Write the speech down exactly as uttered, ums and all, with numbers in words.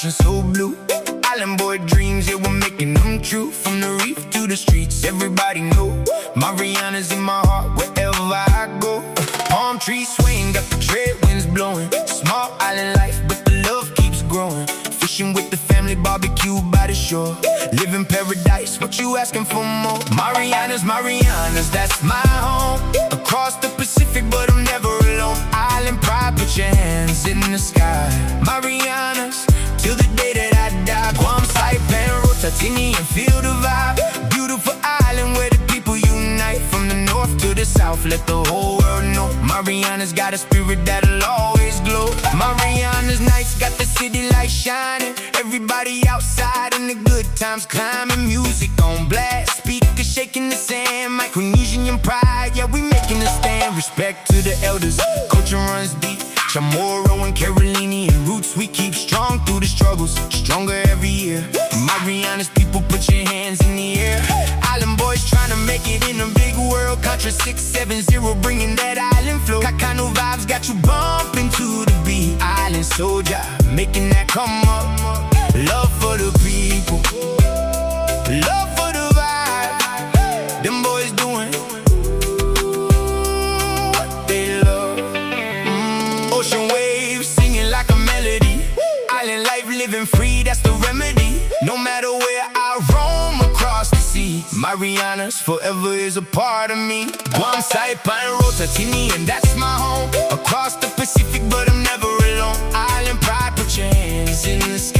ocean so blue. Island boy dreams, yeah, we're making them true. From the reef to the streets, everybody know Mariana's in my heart wherever I go. Palm trees swaying, got the trade winds blowing. Small island life, but the love keeps growing. Fishing with the family, barbecue by the shore. Living paradise, what you asking for more? Mariana's, Mariana's, that's my home. Across the Pacific, but I'm never alone. Island pride, put your hands in the sky. Mariana's, till the day that I die. Guam, Saipan, Rotatini, and feel the vibe. Beautiful island where the people unite. From the north to the south, let the whole world know Mariana's got a spirit that'll always glow. Mariana's nights got the city lights shining. Everybody outside and the good times climbing. Music on blast, speakers shaking the sand. Micronesian pride, yeah, we making a stand. Respect to the elders, culture runs deep. Chamorro and Carolinian roots, we keep strong through the struggles, stronger every year. Mariana's people, put your hands in the air. Island boys trying to make it in a big world. Contra six seven zero, bringing that island flow. Kakano vibes got you bumping to the beat. Island soldier, making that come up. Love for the people, love for the vibe. Them boys doing what they love. mm. Ocean waves singing like a melody. Island life living free, that's the remedy. No matter where I roam across the sea, Mariana's forever is a part of me. Guam, Saipan, Rotatini, and that's my home. Across the Pacific, but I'm never alone. Island pride, put your hands in the sky.